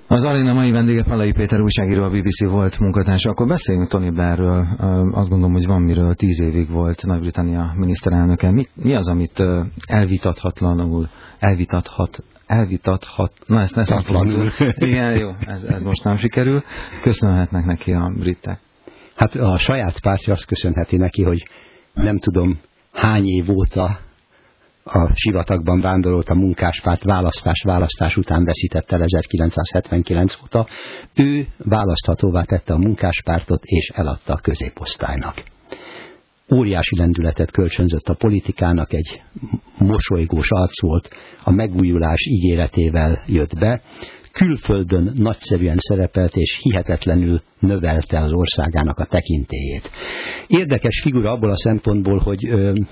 Az aréna mai vendége Pallai Péter újságíró, a BBC volt munkatársa. Akkor beszéljünk Tony Blairről. Azt gondolom, hogy van miről. 10 évig volt Nagy-Britannia miniszterelnöke. Mi az, amit elvitathatlanul, na ezt ne fogom. Igen, jó, ez most nem sikerül. Köszönhetnek neki a britek. Hát a saját pártja azt köszönheti neki, hogy nem tudom hány év óta a sivatagban vándorolt a munkáspárt, választás után veszített el 1979 óta. Ő választhatóvá tette a munkáspártot, és eladta a középosztálynak. Óriási lendületet kölcsönzött a politikának, egy mosolygós arc volt, a megújulás ígéretével jött be, külföldön nagyszerűen szerepelt, és hihetetlenül növelte az országának a tekintélyét. Érdekes figura abból a szempontból, hogy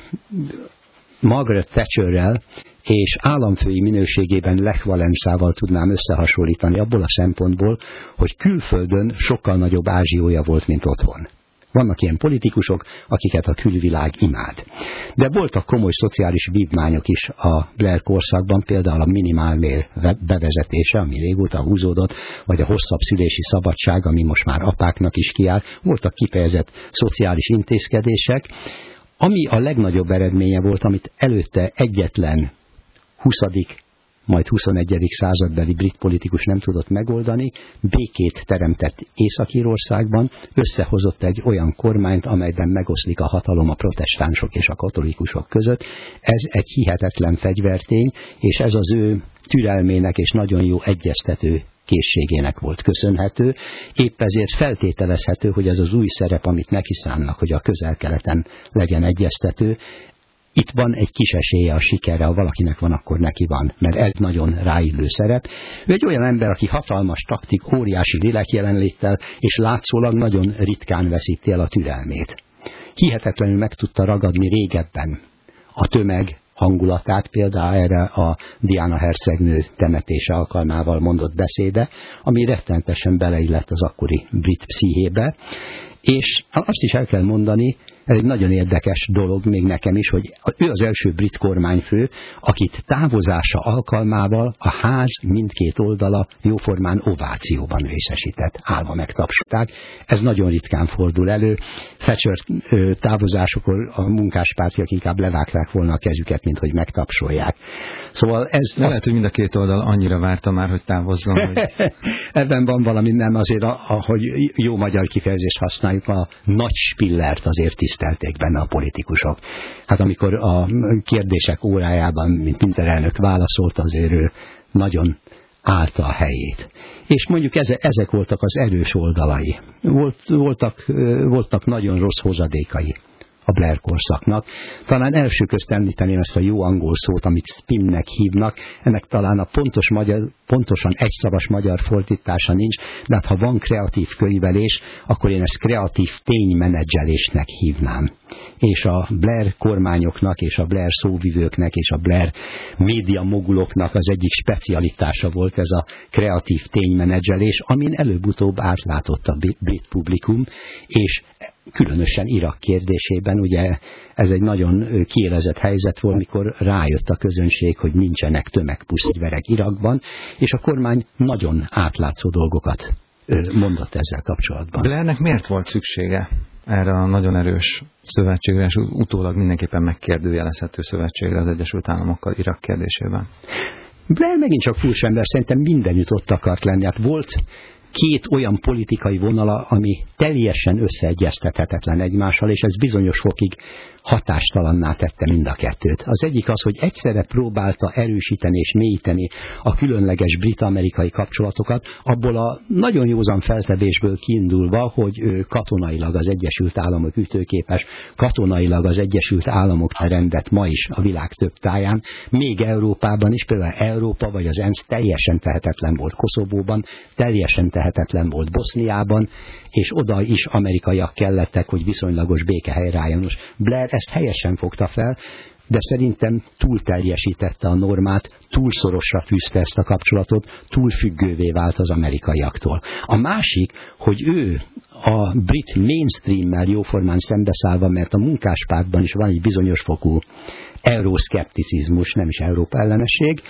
Margaret Thatcherrel és államfői minőségében Lech Walesával tudnám összehasonlítani abból a szempontból, hogy külföldön sokkal nagyobb ázsiója volt, mint otthon. Vannak ilyen politikusok, akiket a külvilág imád. De voltak komoly szociális vívmányok is a Blair korszakban, például a minimálbér bevezetése, ami régóta húzódott, vagy a hosszabb szülési szabadság, ami most már apáknak is kiáll. Voltak kifejezett szociális intézkedések, ami a legnagyobb eredménye volt, amit előtte egyetlen 20. majd 21. századbeli brit politikus nem tudott megoldani, békét teremtett Észak-Írországban, összehozott egy olyan kormányt, amelyben megoszlik a hatalom a protestánsok és a katolikusok között. Ez egy hihetetlen fegyvertény, és ez az ő türelmének és nagyon jó egyeztető készségének volt köszönhető. Épp ezért feltételezhető, hogy ez az új szerep, amit neki szánnak, hogy a Közel-Keleten legyen egyeztető, itt van egy kis esélye a sikerre, ha valakinek van, akkor neki van, mert ez nagyon ráillő szerep. Ő egy olyan ember, aki hatalmas taktik, óriási lélekjelenléttel, és látszólag nagyon ritkán veszíti el a türelmét. Hihetetlenül meg tudta ragadni régebben a tömeg hangulatát, például erre a Diana hercegnő temetése alkalmával mondott beszéde, ami rettenetesen beleillett az akkori brit pszichébe, és azt is el kell mondani, ez egy nagyon érdekes dolog még nekem is, hogy ő az első brit kormányfő, akit távozása alkalmával a ház mindkét oldala jóformán ovációban részesített, állva megtapsolták. Ez nagyon ritkán fordul elő. Thatcher távozásokor a munkáspártiak inkább levágták volna a kezüket, mint hogy megtapsolják. Szóval ez... Lehet, hogy mind a két oldal annyira várta már, hogy távozzon. Hogy... Ebben van valami, nem azért, ahogy jó magyar kifejezést használjuk, a nagy spillert azért tisztelték benne a politikusok. Hát amikor a kérdések órájában, mint miniszterelnök válaszolt, azért ő nagyon állta a helyét. És mondjuk ezek voltak az erős oldalai. Voltak nagyon rossz hozadékai a Blair korszaknak. Talán első közt említeném ezt a jó angol szót, amit spinnek hívnak. Ennek talán a pontosan egyszavas magyar fordítása nincs, de hát ha van kreatív könyvelés, akkor én ezt kreatív ténymenedzselésnek hívnám. És a Blair kormányoknak, és a Blair szóvivőknek, és a Blair média moguloknak az egyik specialitása volt ez a kreatív ténymenedzselés, amin előbb-utóbb átlátott a brit publikum, és különösen Irak kérdésében, ugye ez egy nagyon kiélezett helyzet volt, mikor rájött a közönség, hogy nincsenek tömegpusztfegyverek Irakban, és a kormány nagyon átlátszó dolgokat mondott ezzel kapcsolatban. Blairnek miért volt szüksége erre a nagyon erős szövetségre, és utólag mindenképpen megkérdőjelezhető szövetségre az Egyesült Államokkal Irak kérdésében? Blair megint csak furcsember, szerintem mindenütt ott akart lenni. Hát volt két olyan politikai vonala, ami teljesen összeegyeztethetetlen egymással, és ez bizonyos fokig hatástalanná tette mind a kettőt. Az egyik az, hogy egyszerre próbálta erősíteni és mélyíteni a különleges brit-amerikai kapcsolatokat, abból a nagyon józan feltevésből kiindulva, hogy katonailag az Egyesült Államok ütőképes, katonailag az Egyesült Államok rendet ma is a világ több táján, még Európában is, például Európa vagy az ENSZ teljesen tehetetlen volt Koszovóban, teljesen tehetetlen volt Boszniában, és oda is amerikaiak kellettek, hogy viszonylagos béke helyreálljon. Most Blair ezt helyesen fogta fel, de szerintem túl teljesítette a normát, túl szorosra fűzte ezt a kapcsolatot, túl függővé vált az amerikaiaktól. A másik, hogy ő a brit mainstreammel jóformán szembeszállva, mert a munkáspártban is van egy bizonyos fokú euroszkepticizmus, nem is Európa ellenesség,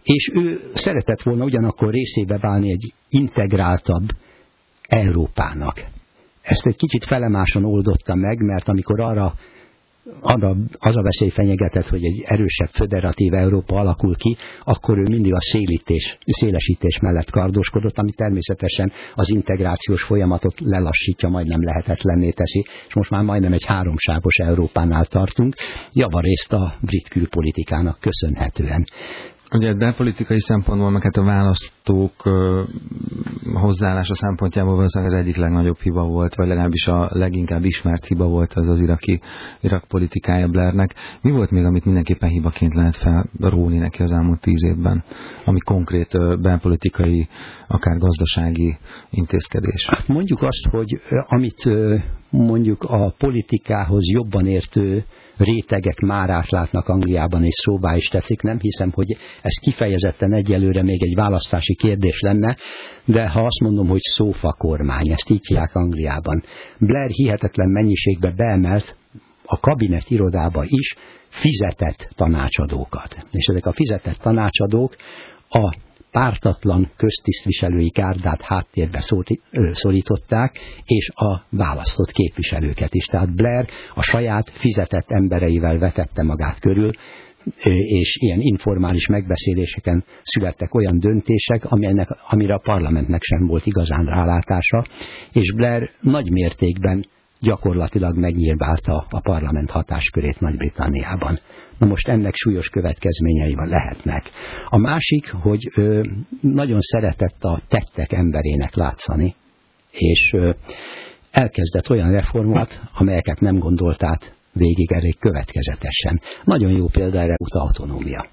És ő szeretett volna ugyanakkor részébe válni egy integráltabb Európának. Ezt egy kicsit felemáson oldotta meg, mert amikor arra az a veszély fenyegetett, hogy egy erősebb föderatív Európa alakul ki, akkor ő mindig a szélesítés mellett kardoskodott, ami természetesen az integrációs folyamatot lelassítja, majdnem lehetetlenné teszi, és most már majdnem egy háromsávos Európánál tartunk, javarészt a brit külpolitikának köszönhetően. Ugye belpolitikai szempontból, meg hát a választók hozzáállása szempontjából valószínűleg az egyik legnagyobb hiba volt, vagy legalábbis a leginkább ismert hiba volt az Irak politikája Blairnek. Mi volt még, amit mindenképpen hibaként lehet felróni neki az elmúlt 10 évben, ami konkrét belpolitikai, akár gazdasági intézkedés? Mondjuk azt, hogy amit mondjuk a politikához jobban értő rétegek már átlátnak Angliában, és szóvá is tetszik. Nem hiszem, hogy ez kifejezetten egyelőre még egy választási kérdés lenne, de ha azt mondom, hogy szófa kormány, ezt így hívják Angliában. Blair hihetetlen mennyiségbe beemelt a kabinet irodába is fizetett tanácsadókat. És ezek a fizetett tanácsadók a pártatlan köztisztviselői gárdát háttérbe szorították, és a választott képviselőket is. Tehát Blair a saját fizetett embereivel vetette magát körül, és ilyen informális megbeszéléseken születtek olyan döntések, amire a parlamentnek sem volt igazán rálátása, és Blair nagy mértékben gyakorlatilag megnyírbálta a parlament hatáskörét Nagy-Britanniában. Na most ennek súlyos következményei lehetnek. A másik, hogy nagyon szeretett a tettek emberének látszani, és elkezdett olyan reformokat, amelyeket nem gondolt át végig elég következetesen. Nagyon jó példa erre az autonómia.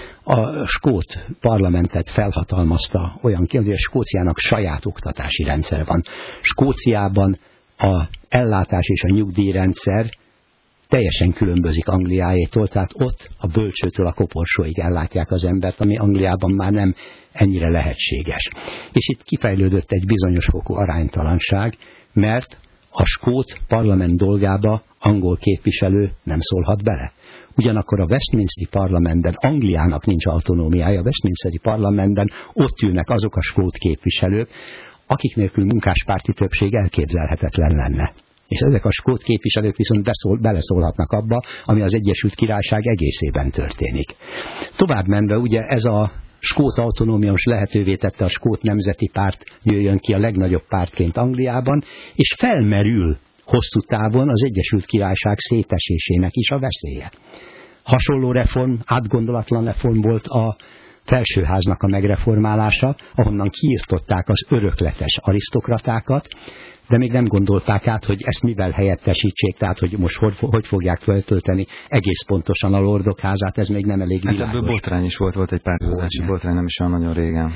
A skót parlamentet felhatalmazta olyan kérdés, hogy Skóciának saját oktatási rendszer van. Skóciában a ellátás és a nyugdíjrendszer teljesen különbözik Angliáétól, tehát ott a bölcsőtől a koporsóig ellátják az embert, ami Angliában már nem ennyire lehetséges. És itt kifejlődött egy bizonyos fokú aránytalanság, mert a skót parlament dolgába angol képviselő nem szólhat bele. Ugyanakkor a Westminsteri parlamentben Angliának nincs autonómiája, a Westminsteri parlamentben ott ülnek azok a skót képviselők, akik nélkül munkáspárti többség elképzelhetetlen lenne. És ezek a skót képviselők viszont beleszólhatnak abba, ami az Egyesült Királyság egészében történik. Tovább menve ugye ez a skót autonómia most lehetővé tette a skót nemzeti párt jöjjön ki a legnagyobb pártként Angliában, és felmerül hosszú távon az Egyesült Királyság szétesésének is a veszélye. Hasonló reform, átgondolatlan reform volt a felsőháznak a megreformálása, ahonnan kiirtották az örökletes arisztokratákat, de még nem gondolták át, hogy ezt mivel helyettesítsék, tehát hogy most hogy fogják feltölteni egész pontosan a Lordok házát, ez még nem elég világos. Hát ebből botrány is volt egy pártozási botrány, nem is olyan nagyon régen.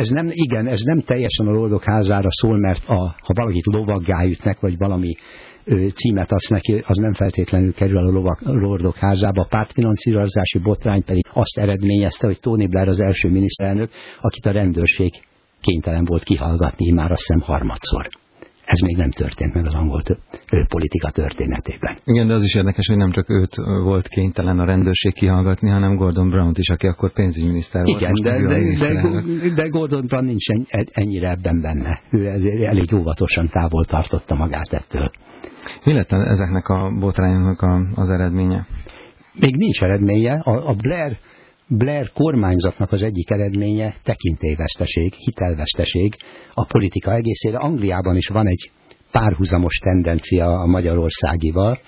Ez nem teljesen a Lordok házára szól, mert ha valakit lovaggá ütnek, vagy valami címet adsz neki, az nem feltétlenül kerül a Lordok házába. A pártfinanszírozási botrány pedig azt eredményezte, hogy Tony Blair az első miniszterelnök, akit a rendőrség kénytelen volt kihallgatni már azt hiszem harmadszor. Ez még nem történt meg az angol politika történetében. Igen, de az is érdekes, hogy nem csak őt volt kénytelen a rendőrség kihallgatni, hanem Gordon Brownt is, aki akkor pénzügyminiszter volt. Igen, de Gordon Brown nincs ennyire ebben benne. Ő elég óvatosan távol tartotta magát ettől. Mi lett ezeknek a botrányoknak az eredménye? Még nincs eredménye. A Blair kormányzatnak az egyik eredménye tekintélyveszteség, hitelveszteség a politika egészére. Angliában is van egy párhuzamos tendencia a magyarországival.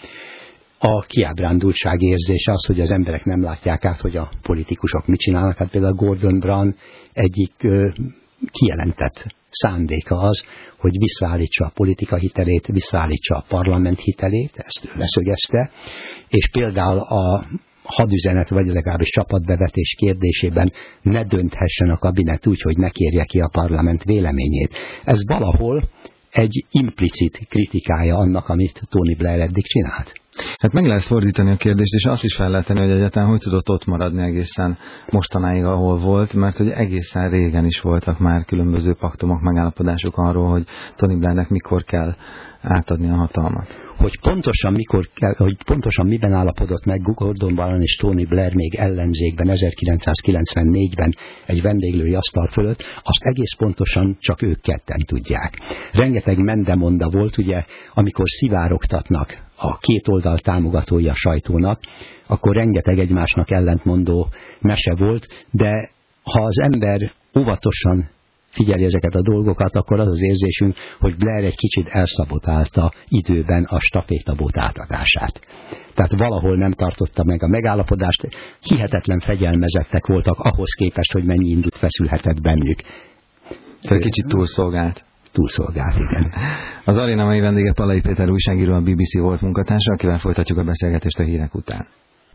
A kiábrándultság érzése az, hogy az emberek nem látják át, hogy a politikusok mit csinálnak. Hát például Gordon Brown egyik kijelentett szándéka az, hogy visszaállítsa a politika hitelét, visszaállítsa a parlament hitelét, ezt ő leszögezte, és például a hadüzenet, vagy legalábbis csapatbevetés kérdésében ne dönthessen a kabinet úgy, hogy ne kérje ki a parlament véleményét. Ez valahol egy implicit kritikája annak, amit Tony Blair eddig csinált. Hát meg lehet fordítani a kérdést, és azt is fel lehet tenni, hogy egyáltalán hogy tudott ott maradni egészen mostanáig, ahol volt, mert hogy egészen régen is voltak már különböző paktumok, megállapodások arról, hogy Tony Blairnek mikor kell átadni a hatalmat. Hogy pontosan miben állapodott meg Gordon Brown és Tony Blair még ellenzékben 1994-ben egy vendéglői asztal fölött, azt egész pontosan csak ők ketten tudják. Rengeteg mendemonda volt, ugye, amikor szivárogtatnak a két oldal támogatói a sajtónak, akkor rengeteg egymásnak ellentmondó mese volt, de ha az ember óvatosan figyeli ezeket a dolgokat, akkor az az érzésünk, hogy Blair egy kicsit elszabotálta időben a stafétabot átadását. Tehát valahol nem tartotta meg a megállapodást, hihetetlen fegyelmezettek voltak ahhoz képest, hogy mennyi indult feszülhetett bennük. Tehát kicsit túlszolgált. Túlszolgált, igen. Az aréna mai vendége Pallai Péter újságíró, a BBC volt munkatársa, akivel folytatjuk a beszélgetést a hírek után.